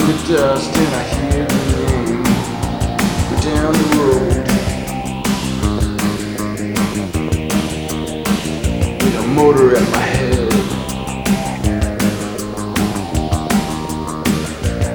the dust and I hear the rain. Go down the road with a motor at my head.